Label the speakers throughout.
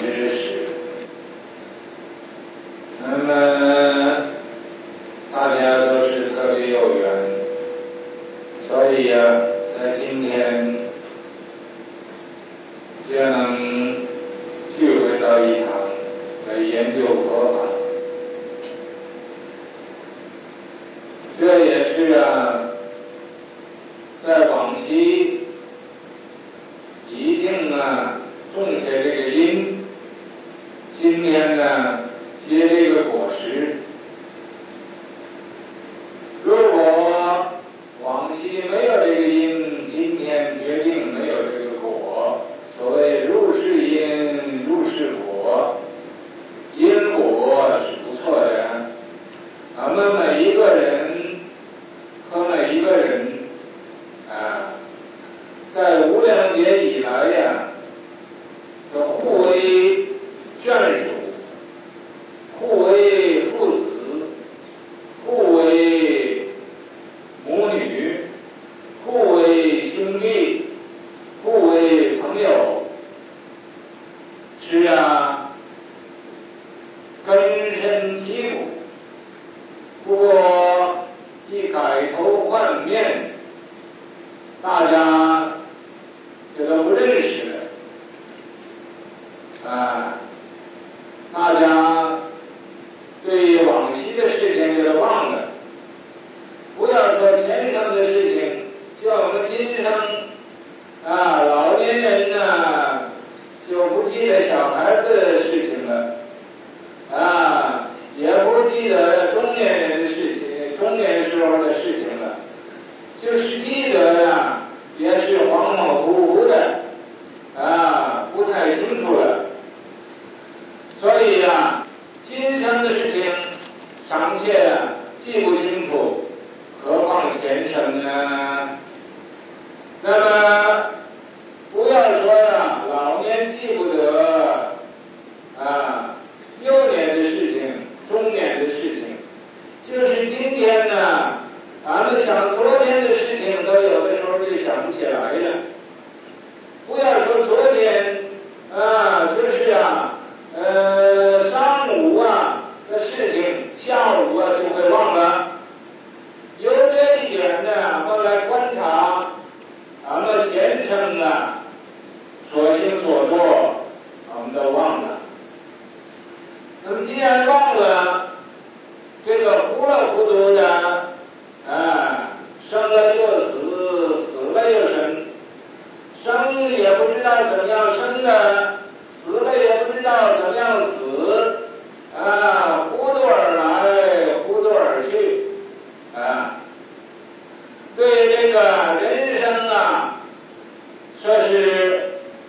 Speaker 1: 之时。那么大家都是特别有缘，所以在今天就能聚会到一堂来研究佛法。这也是在往昔已经种下这个因，今天结这个果实。如果往昔没有这个因，今天决定没有这个果。所谓入世因，入世果，因果是不错的。咱们每一个人和每一个人在无量劫以来都互为眷属，互为父子，互为母女，互为兄弟，互为朋友，是根深蒂固。不过一改头换面，大家就都不认识了大家对往昔的事情就都忘了。不要说前生的事情，就我们今生老年人就不记得小孩子的事情了也不记得中年人的事情，中年时候的事情了，就是记得也是恍恍惚惚的不太清楚了。所以今生的事情尚且记不清楚，何况前生呢？那么不要说老年记不得幼年的事情，中年的事情，就是今天咱们想昨天的事情都有的时候就想不起来了。不要说昨天就是上午的事情，下午就会忘了。由这一点我们来观察咱们前生所行所做，我们都忘了。那么既然忘了，这个糊里糊涂的生了又死，死了又生，生也不知道怎么样生的，死了也不知道怎么样死糊涂而来，糊涂而去对这个人生说是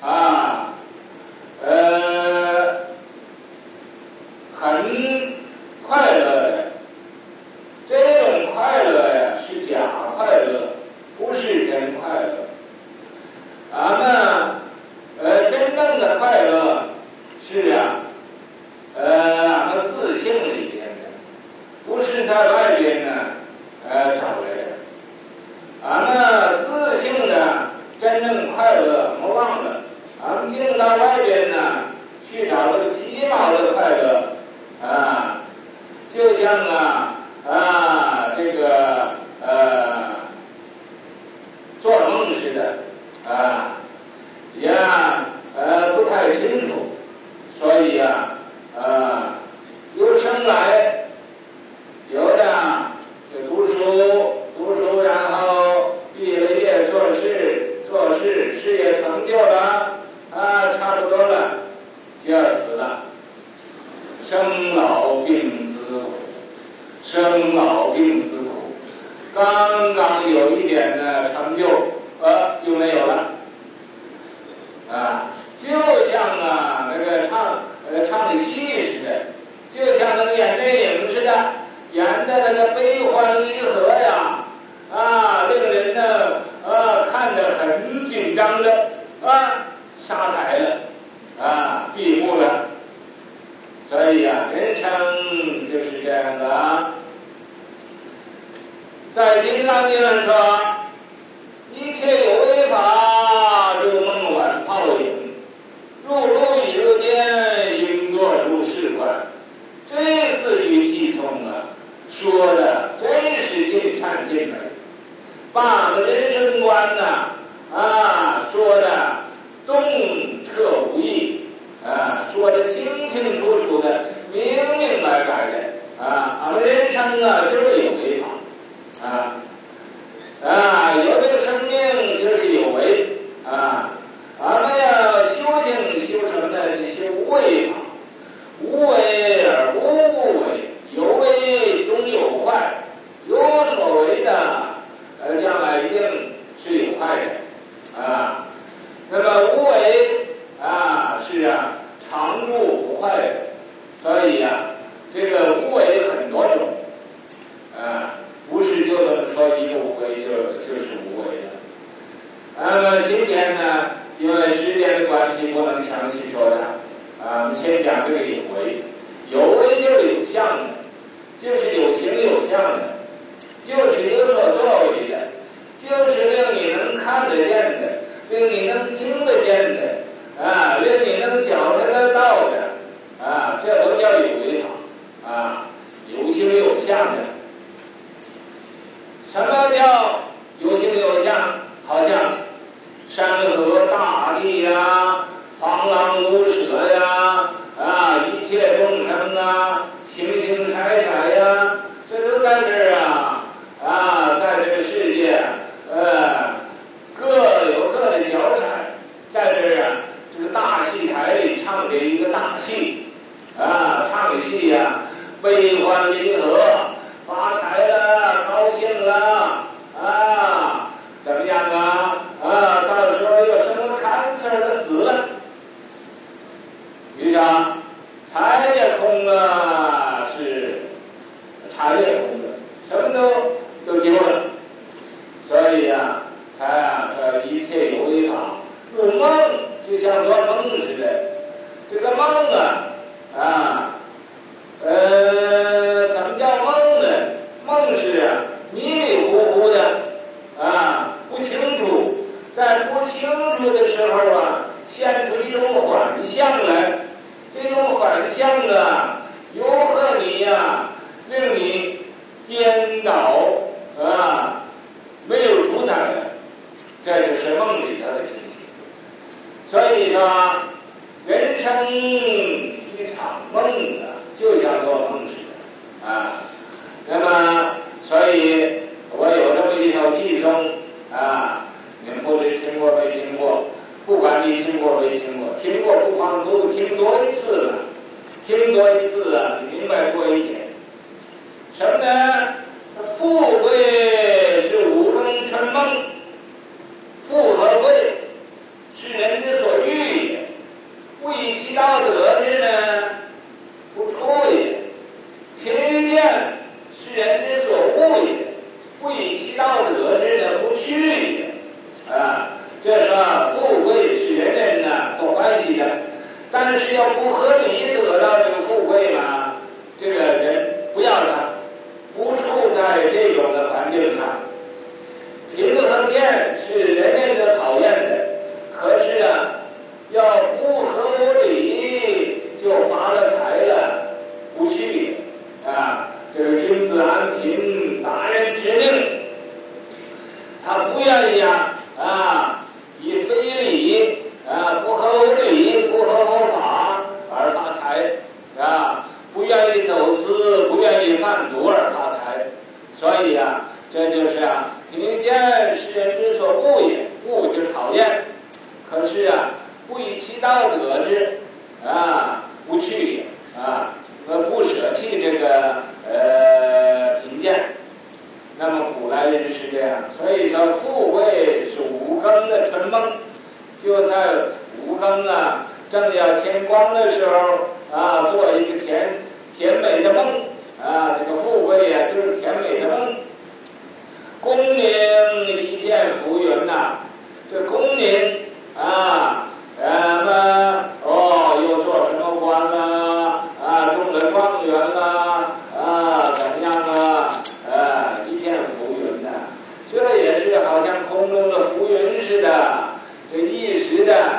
Speaker 1: 很快乐的。这种快乐是假快乐，不是真快乐。咱们真正的快乐是咱们自性里边的，不是在外边找来的。咱们自性的真正快乐我们忘了，咱们进到外边去找个皮毛的快乐就像这个做梦似的也不太清楚。所以由生来有的就读书，然后毕了业做事，事业成就了差不多了就要死了。生老病死苦，生老病死苦，刚刚有一点成就就没有了就像那个唱戏似的，就像那个演电影似的，演的那个悲欢离合令人看得很紧张的杀台了闭幕了。所以人生就是这样的在经上经上说，一切有为法，如梦幻泡影，入如雨入电， 说的真是尽善尽美，把人生观呢说的洞彻无异说的清清楚楚的、明明白白的俺们人生就是有为法有这个生命就是有为俺们要修行修什么呢？就修无为法，无为而无为，有为中有坏，有所为的将来一定是有害的那么无为是常住不坏的，所以这个无为很多种不是就这么说一个无为就是无为的。那么今天呢，因为时间的关系不能详细说它我们先讲这个有为。有为就是有相的，就是有形有相的，就是有所作为的，就是令你能看得见的，令你能听得见的令你能觉察得到的这都叫有为法有形有相的。什么叫有形有相？好像山河大地放浪无舍一切众生形形色色这都在这儿在这个世界各有各的角色，在这儿这个大戏台里唱的一个大戏唱的戏悲欢离合，发财了，高兴了怎么样到时候又生了cancer的死了，于是财也空了，是财也空了，什么都丢了。所以才说一切有为法入梦，就像做梦似的。这个梦怎么叫梦呢？梦是迷迷糊糊的不清楚，在不清楚的时候现出一种幻象来，这种幻象诱惑你令你颠倒没有主宰的，这就是梦里头的情形。所以说人生一场梦就像做梦似的那么所以我有这么一首偈颂你们不知听过没听过？不管你听过没听过，听过不妨都听多一次了，听多一次你明白多一点。什么呢？富贵是五更春梦，富和贵是人之所欲也，不以其道得之不出也。贫贱是人之所恶也，不以其道得之不去也这说富贵是人人都欢喜的，但是要不合理得到这个富贵这个人不要他，不处在这种的环境上。贫和贱是人人都讨厌的，可是要不合理就发了财了，不去这个君子安贫，大人之令，他不愿意以非礼不合理不合佛法而发财不愿意走私，不愿意贩毒而发财。所以这就是贫贱是人之所恶也，恶就是讨厌，可是不以其道得之不去也不舍弃这个贫贱。那么古来人是这样，所以说富贵是五更的春梦，就在五更正要天光的时候做一个甜美的梦这个富贵就是甜美的梦。功名一片浮云这功名又做什么官中了状元怎么样一片浮云这也是好像空中的浮云似的，这一时的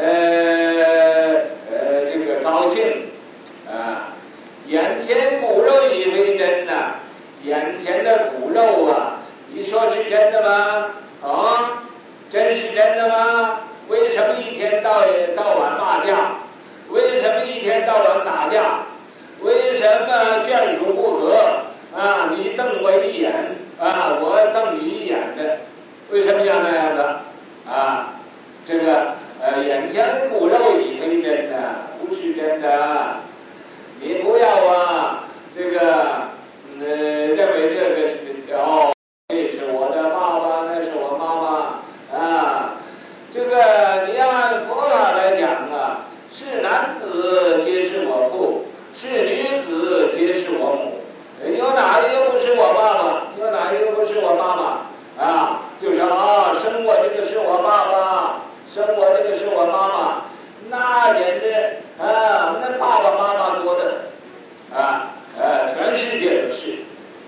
Speaker 1: 这个高兴眼前骨肉已非真眼前的骨肉啊，你说是真的吗？啊，真是真的吗？为什么一天到晚骂架？为什么一天到晚打架？为什么眷属不和啊？你瞪我一眼啊，我瞪你一眼的，为什么要那样的啊？这个眼前的骨肉以为真的，不是真的。你不要啊，这个认为这个是哦，这是我的爸爸，那是我妈妈啊。这个你按佛法来讲啊，是男子皆是我父，是女子皆是我母。有哪一个不是我爸爸？有哪一个不是我妈妈？啊，就是啊，生我这个是我爸爸，生我这个是我妈妈，那简直啊，那爸爸妈妈多的啊，全世界都是。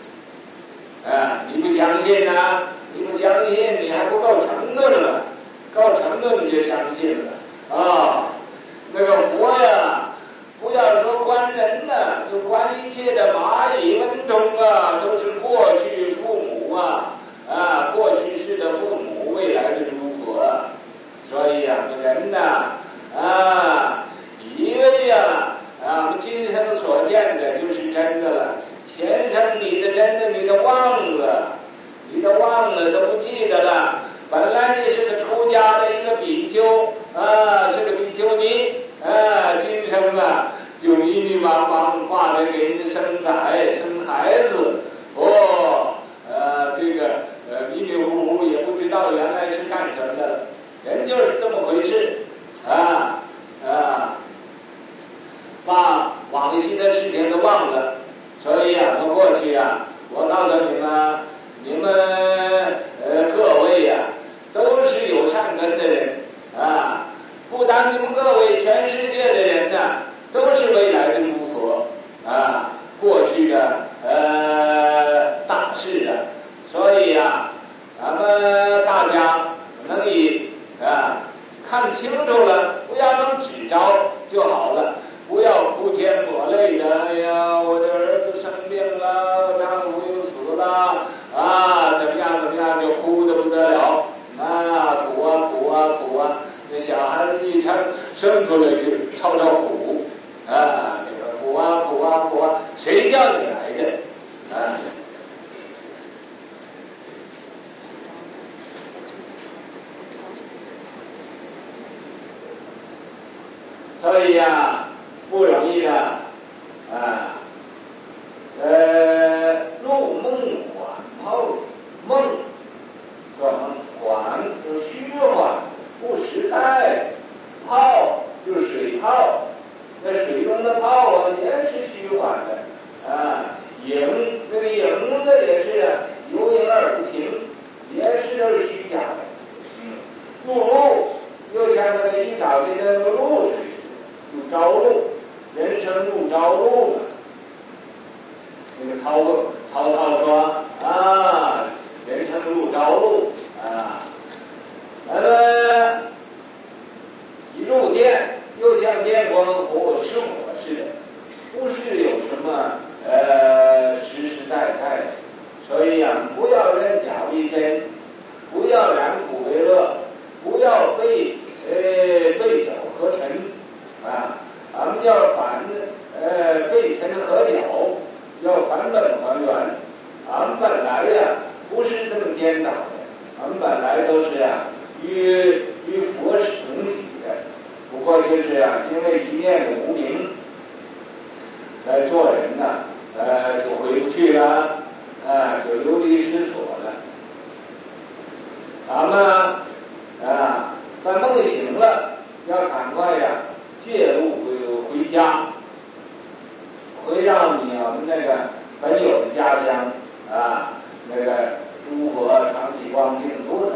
Speaker 1: 你不相信啊？你不相信，你还不够程度呢，够程度你就相信了啊。那个佛呀，不要说观人呢，就观一切的蚂蚁蚊虫啊，都是过去父母啊，过去世的父母，未来的诸佛。所以啊，人呐以为呀我们今生所见的就是真的了，前生你的真的你都忘了，都不记得了。本来你是个出家的一个比丘是个比丘尼今生就迷迷茫茫挂着给人生孩子这个迷迷糊糊也不知道原来是干什么的了。人就是这么回事把往昔的事情都忘了。所以我过去我告诉你们各位都是有善根的人不但你们各位，全世界的人都是未来的诸佛过去的大事所以咱们大家能以看清楚了，不要能只着就好了，不要哭天抹泪的。哎呀，我的儿子生病了，我丈夫又死了怎么样就哭得不得了苦啊。那小孩子一生出来就超苦这个苦啊，谁叫你来的所以不容易的入梦缓泡，梦说缓就虚缓不实在，泡就水泡，那水中的泡也是虚缓的影那个影子也是有影而无情，也是都是虚假的露又像那个一早这个露水入朝露，人生入朝露那个曹操说人生入朝露一入电又像电光是火似的，不是有什么实实在在的。所以不要认假为真，不要染苦为乐，不要背角和尘咱们要背尘和角，要返本还原。俺们本来不是这么颠倒的，俺们本来都是与佛是同体的，不过就是因为一念的无明做人就回不去了就流离失所了。咱们在梦醒了，要赶快介入回家，回到我们那个本有的家乡那个诸佛常体光净土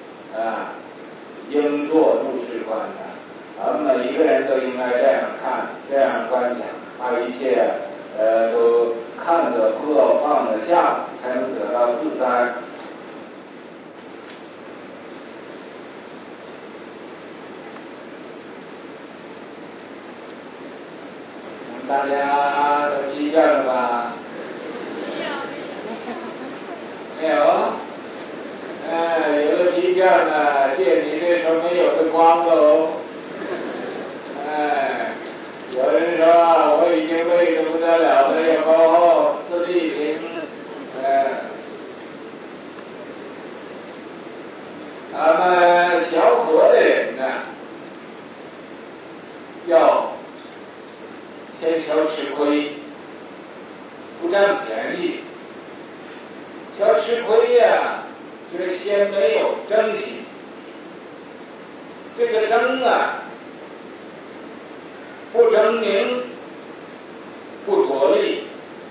Speaker 1: 应作入世观咱们每一个人都应该这样看，这样观想，把一切都看得破，放得下，才能得到自在。大家都疲倦了吧？ 有啊？有的批价呢，借你这时候没有的光喽。有人说我已经累得不得了了，以后4立平，咱们小河的人呢，要先小吃亏，不占便宜。小吃亏呀，就是先没有争心。这个争啊，不争名，不夺利。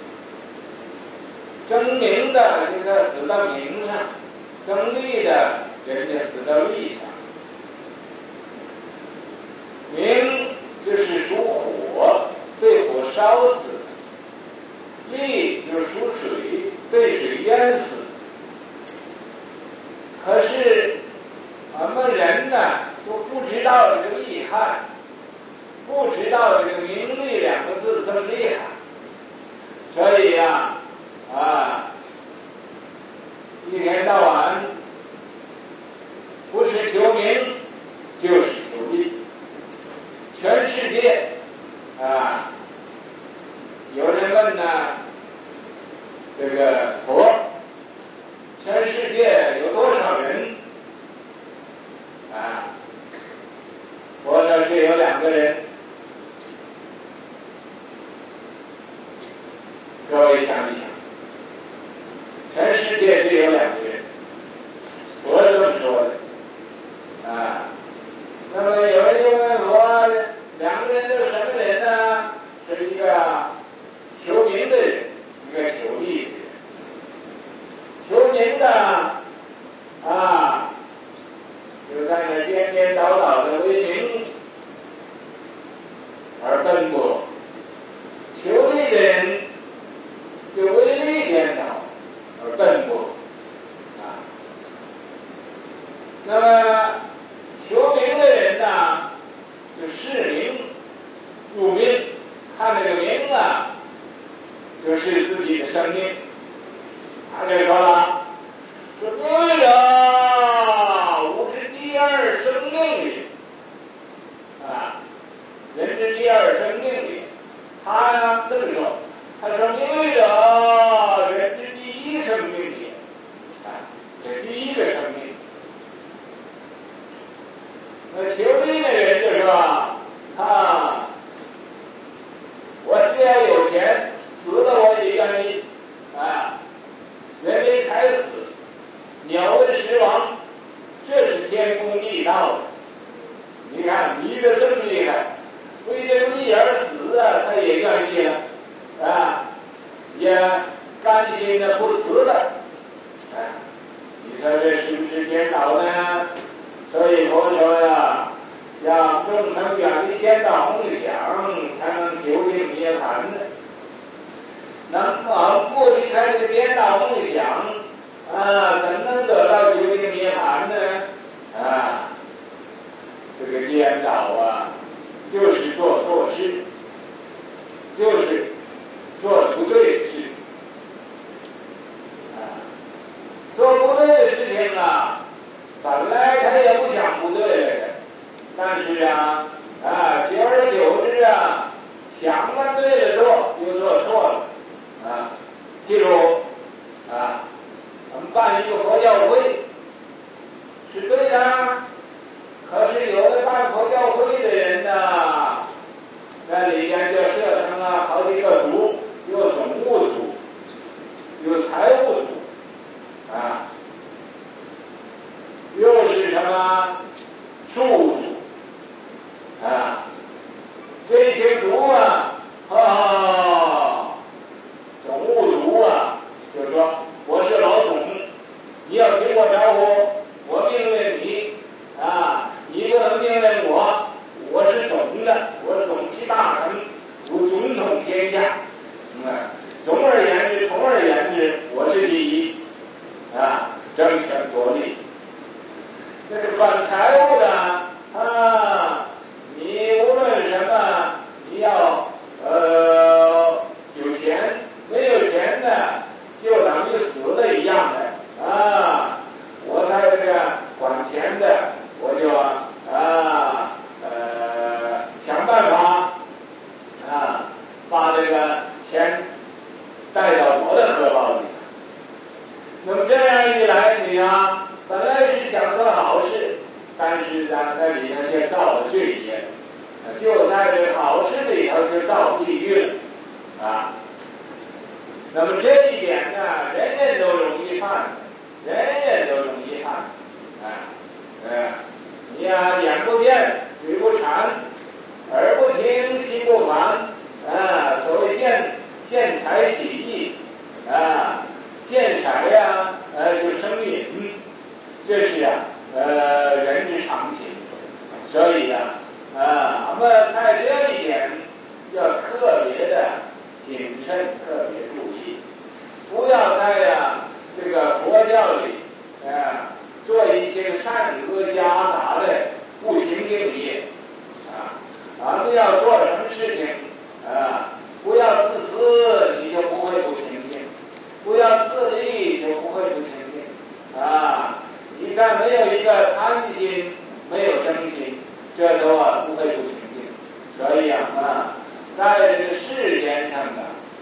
Speaker 1: 争名的就在死到名上，争利的人家死到利上。名就是属火，被火烧死；利就是属水，被水淹死。可是我们人呢，就不知道这个厉害，不知道这个名利2个字这么厉害，所以呀，一天到晚不是求名就是求利。全世界有人问呢，这个佛，全世界有多少人？佛说只有2个人。各位想一想，全世界只有2个人，佛这么说的。那么有人就问佛，2个人都是什么人呢？是一个求名的人，一个求利的人。求名的就在那颠颠倒倒的为名而奔波；求利的人就为利颠倒而奔波。那么求名的人呢，就视名入命，看这个名就是自己的生命。他就说了，说名为者，吾之第2生命也。人之第2生命也。他呢这么说，他说名为者，人之第1生命也。这第1个生命。那求利的人就说我只要有钱，死了我也愿意。人为财死，鸟为食亡，这是天公地道的。你看迷得这么厉害，为这个利而死他也愿意了，也甘心的不死了。你说这是不是颠倒呢？所以佛说呀，让众生远离颠倒梦想，才能究竟涅槃的。能不离开这个颠倒梦想怎能得到究竟涅槃呢？这个颠倒就是做错事，就是做的不对的事情。做不对的事情本来他也不想不对了，但是久而久之想了对了做，又做错了。譬如我们办一个佛教会是对的，可是有的办佛教会的人在里边就设成了好几个组，有总务组，有财务组，又是什么术组，这些组总务组就说我是老总，你要听我招呼，我命令你你不能命令我，我是总的，我是总期大臣，如总统天下。从而言之，我是第1，争权夺利。那个管财务的你无论什么，你要有钱，没有钱的就等于死了一样的那么这样一来，你呀，本来是想做好事，但是呢，在里头却造了罪业，就在这好事里头就造地狱了啊。那么这一点呢，人人都容易犯，人人都容易犯啊。你呀，眼不见，嘴不馋，耳不听，心不烦啊。所谓见财起意啊，见色呀，就生瘾，这是呀，人之常情。所以呀，那么在这一点要特别的谨慎，特别注意，不要在呀这个佛教里做一些善恶夹杂的不清净业咱们要做什么事情不要自私，你就不会不清净；不要自利，就不会不清净你再没有一个贪心，没有真心，这都不会不清净。所以在这个世间上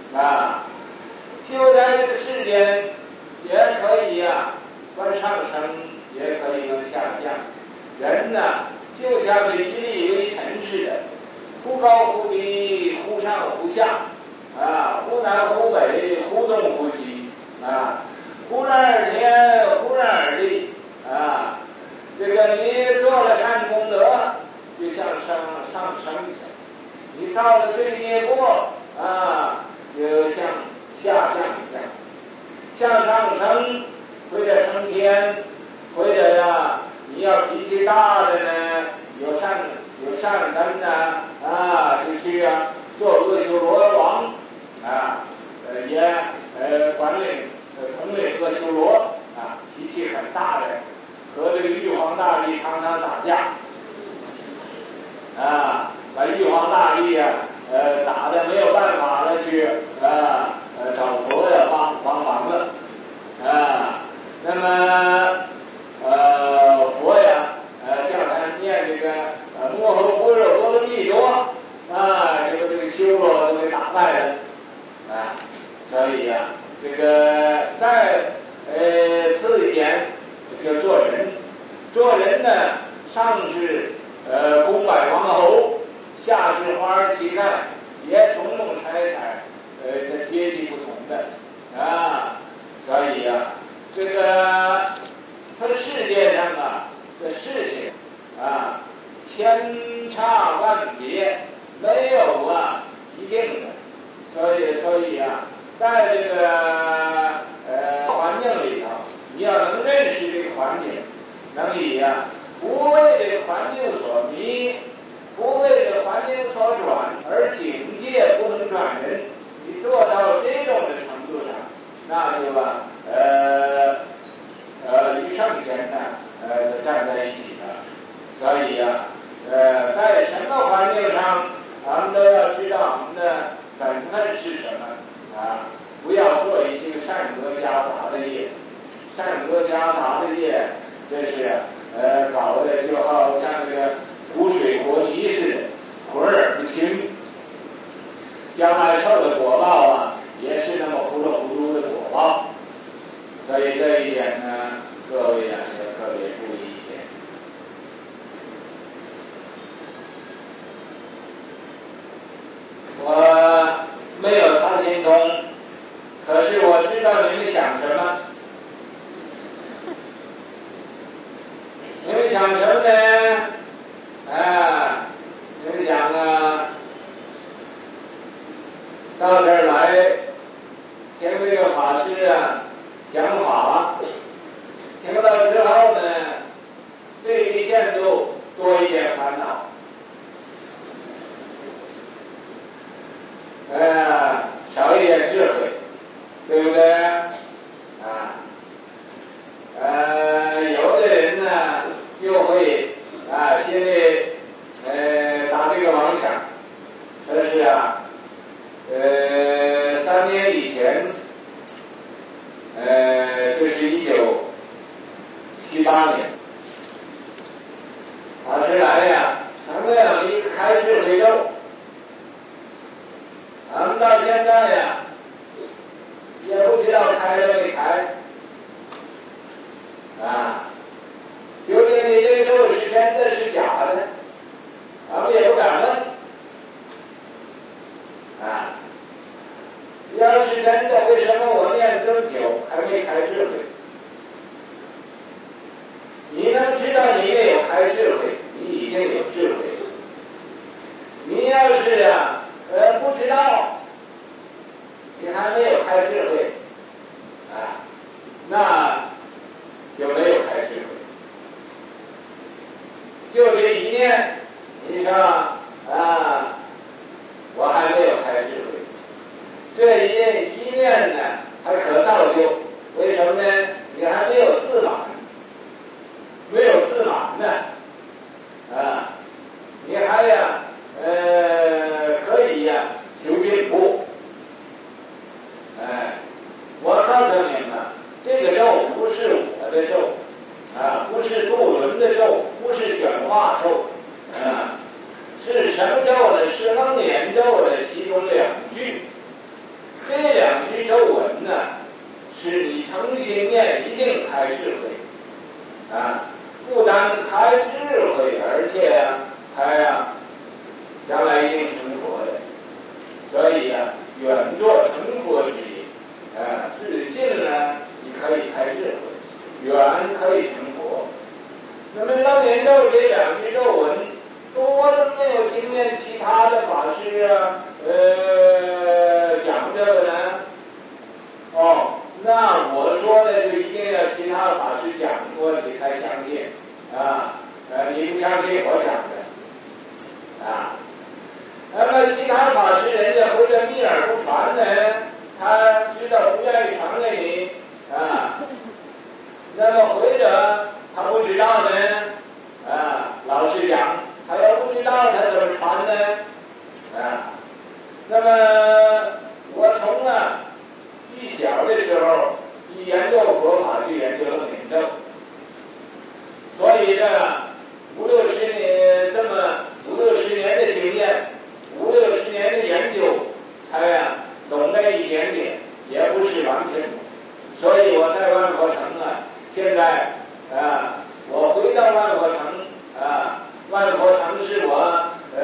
Speaker 1: 就在这个世间也可以观上升，也可以能下降。人就像这一粒微尘似的，忽高忽低，忽上忽下忽南忽北，忽东忽西忽然而天，忽然而地这个你做了善功德，就向上升起来；你造了罪孽过就向下降一降。向上升，或者升天，或者你要脾气大的呢，有善根就去做阿修罗王也管理统领阿修罗脾气很大的，和这个玉皇大帝常常打架把玉皇大帝打得没有办法了，去找佛帮忙了那么佛叫他念这个摩诃般若波罗蜜多这个修罗都给打败了所以这个再次一点，就做人呢，上至宫百王侯，下至花儿乞丐，也种种彩的阶级不同的所以这个说世界上的事情千差万别，没有一定的，所以在这个环境里头，你要能认识这个环境，能以不为这个环境所迷，不为这个环境所转，而警戒不能转人，你做到这种的程度上，那就与圣贤就站在一起了。所以在什么环境上，咱们都要知道我们的本分是什么不要做一些善恶夹杂的业。善恶夹杂的业，这是搞得就好像这个浮水和泥似的，浑而不清，将来受的果报也是那么糊里糊涂的果报。所以这一点呢，各位要特别注意一点。我没有他心通，可是我知道你们想什么。你们想什么呢？你们想到这儿来听这个法师讲法，听到之后呢，最低限度多一点烦恼，少一点智慧，对不对？有的人呢就会心里打这个妄想，说是3年以前，就是1978年，法师来成了这样一个开智慧咒，咱们到现在也不知道开了没开， 啊，究竟你这个咒是真的是假的？他们也不敢问啊。要是真的，为什么我念这么久还没开智慧？你能知道你没有开智慧，你已经有智慧了。你要是不知道，你还没有开智慧啊，那就没有开智慧。就这一念，你说我还没有开智慧。这一念呢，还可造就，为什么呢？你还没有自满，没有自满呢，你还可以求进步。我告诉你们，这个咒不是我的咒，不是渡轮的咒，不是显化咒，是什么咒呢？是楞严咒的其中两句。这两句咒文呢，是你诚心念一定开智慧，不但开智慧，而且还将来一定成佛的。所以远作成佛之意，至近呢，你可以开智慧，远可以成佛。那么楞严咒这两句咒文，说我怎么没有听见其他的法师讲这个呢？那我说的就一定要其他法师讲过，你才相信你不相信我讲的那么其他法师人家或者秘而不传呢，他知道不愿意传给你那么或者他不知道呢老实讲，他要不知道他怎么传呢那么我从一小的时候一研究佛法就研究楞严咒，所以这五六十年的经验，50-60年的研究，才懂得一点点，也不是完全懂。所以我在万佛城现在我回到万佛城万佛城是我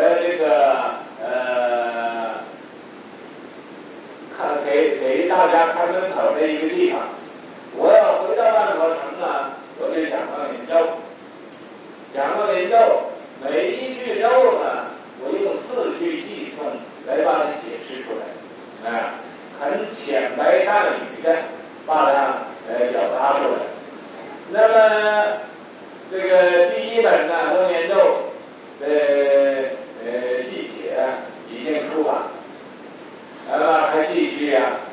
Speaker 1: 给大家看门口的一个地方。我要回到万佛城我就讲楞严咒，讲楞严咒，每一句咒我用4句偈颂来把它解释出来，很浅白淡语的把它表达出来。那么这个第一本楞严咒的记解已经出版，那么还继续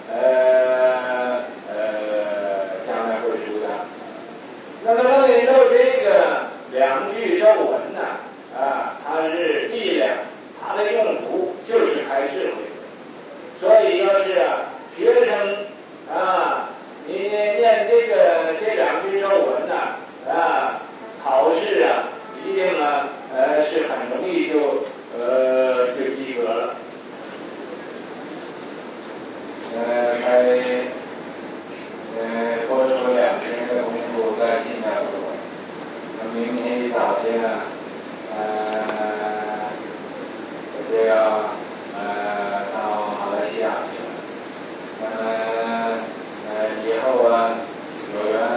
Speaker 1: 将来会出的。那么楞严咒这个2句咒文它是力量，它的用途就是开智慧。所以要是学生你念这2句咒文考试一定是很容易就及格了。才多出2天的功夫在新加坡，明天一早些我就要到马来西亚去了。那么以后有缘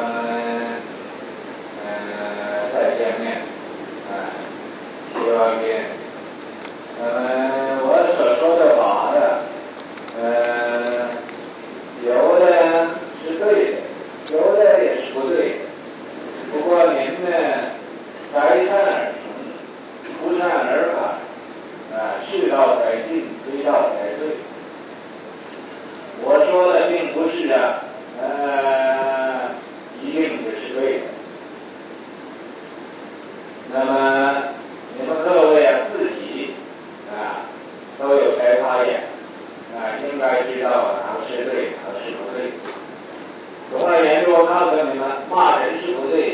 Speaker 1: 再见面希望见。我所说的法有的是对的，有的也是不对的。不过您该善而成，不善而改，是道才进，非道才对。我说的并不是一定就是对的。那么你们各位自己都有才发言应该知道哪是对，哪是不对。总而言之，我告诉你们，骂人是不对的，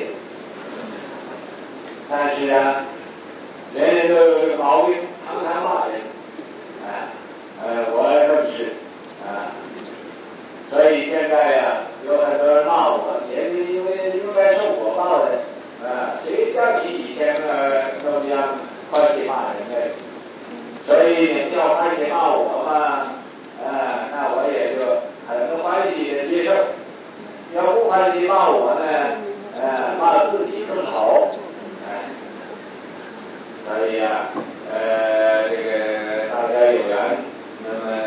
Speaker 1: 但是人人都有这个毛病，常常骂人我更是所以现在有很多人骂我，也是因为不欢喜骂我呢，骂自己更好，所以啊，这个大家有缘，那么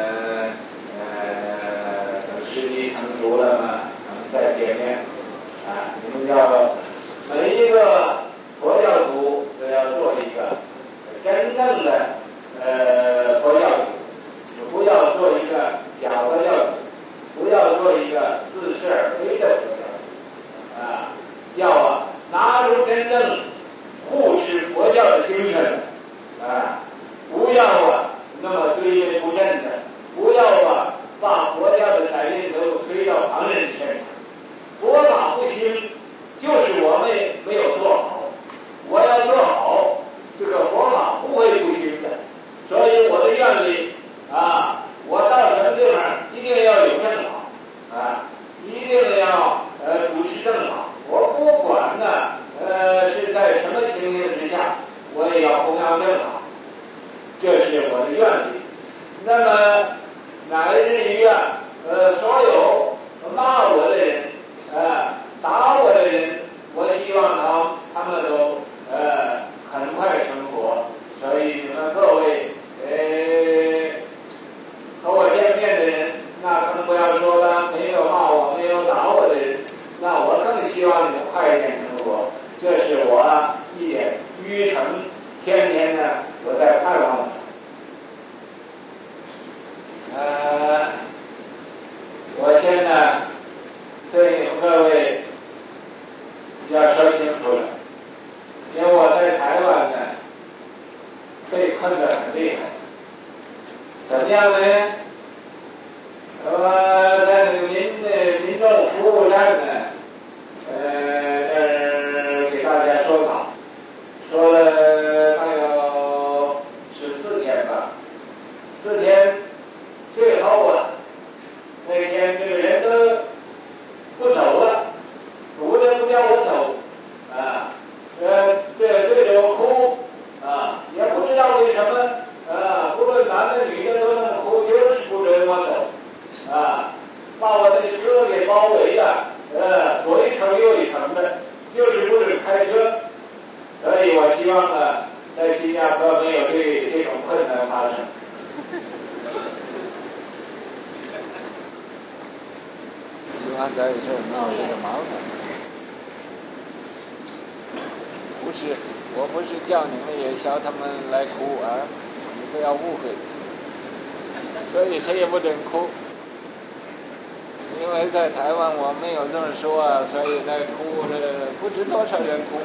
Speaker 1: 等时机成熟了嘛，咱们再见面啊！你们要每一个佛教徒都要做一个真正的佛教徒，不要做一个假佛教徒，不要做一个似是而非的佛教徒啊！要拿出真正护持佛教的精神啊！不要那么对人不正的，不要把佛教的责任都推到旁人身上。佛法不行，就是我们没有做好。我要做好，这个佛法不会不行的。所以我的愿力啊，我到什么地方一定要有正法啊，一定要主持正法。我不管呢是在什么情形之下，我也要弘扬正法，这是我的愿力。那么乃至于所有骂我的人打我的人，我希望他们都很快成佛。所以你们各位和我见面的人，那更不要说了，没有骂我没有打我的人，那我更希望你们快一点成佛。这是我一点愚诚，天天呢我在盼望的。我现在对你们各位要说清楚了，因为我在台湾呢被困得很厉害。怎么样呢？在那个民众服务站呢，给大家说法，说了大有14天吧，4天，最后那天这个人都不走了，主人不叫我走对着我哭也不知道为什么不论男的女的都那么哭，就是不准我走把我的车给包围了左一层右一层的，就是不准开车。所以我希望在新加坡没有这种困难发生。
Speaker 2: 希望在这闹这个麻烦。不是，我不是叫你们也叫他们来哭你不要误会。所以谁也不准哭，因为在台湾我没有这么说所以在哭不知多少人哭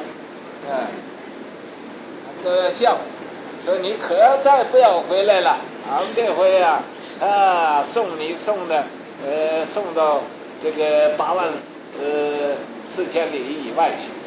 Speaker 2: 都要笑，说你可再不要回来了，俺们这回送你送到这个84000里以外去。